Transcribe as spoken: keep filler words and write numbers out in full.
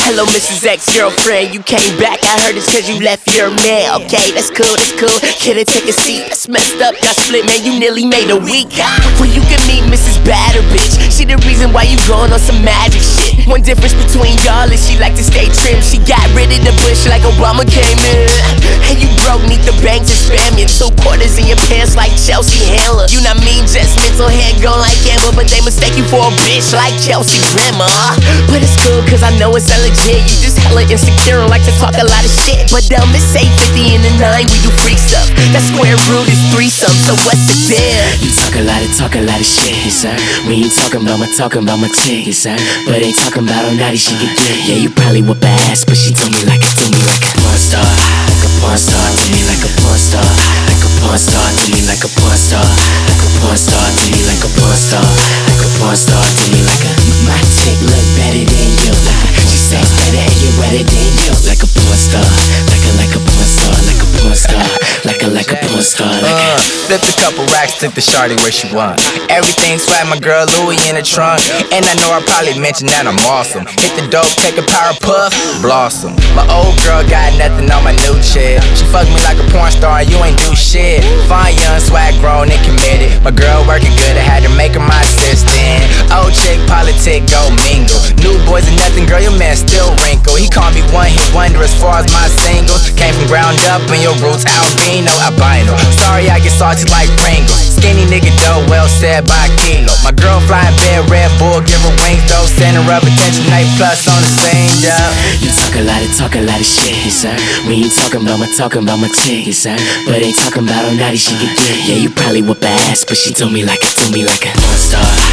Hello, Missus Ex-Girlfriend, you came back, I heard it's cause you left your man. Okay, that's cool, that's cool, can I take a seat? That's messed up, got split, man, you nearly made a week. Well, you can meet Missus Batter, bitch. She the reason why you going on some magic shit. One difference between y'all is she like to stay trim. She got rid of the bush like Obama came in. And you broke, need the bank to spam you. Two quarters in your pants like Chelsea Handler. You not mean just mental head gone like Amber, but they mistake you for a bitch like Chelsea Grammer. But it's cool cause I know it's not legit. You just hella insecure and like to talk a lot of shit. But um, it's eight fifty in the nine, we do free stuff. That square root is threesome, so what's the deal? You talk a lot of, talk a lot of shit, yes sir. We ain't talking about my, talking about my chick, yes sir. But ain't talking about how naughty she can get. Yeah, you probably whip her ass, but she told me like it, do me like a porn star. Like a porn star, do me like a porn star. Like a porn star, do me like a porn star. Like a porn star, do me like a porn star. Like a porn star, do me like a. My chick look better than you. She sex better and you wetter than you. Like a porn star, like a like a porn star, like a porn star, like a like a porn star. Like a. Uh, flipped a couple racks, took the shawty where she want. Everything swag, my girl Louis in the trunk. And I know I probably mentioned that I'm awesome. Hit the dope, take a power puff, blossom. My old girl got nothing on my new chick. She fucked me like a porn star and you ain't do shit. Fine, young, swag, grown and committed. My girl working good, I had to make her my assistant. Old chick, politic, go mingle. New boys and nothing, girl, your man still wrinkle. He called me one hit wonder as far as my singles. Came from ground up and your roots albino, albino. Sorry I get salty like Pringles. Skinny nigga though, well said by Kilo. My girl flying bed, Red Bull, give her wings though. Center of attention, night plus on the same job. You talk a lot of, talk a lot of shit, yes sir. We ain't talking about my, talking about my chick, yes sir. But ain't talking about how naughty she can get. Yeah, you probably whip her ass, but she told me like it, do me like a porn star.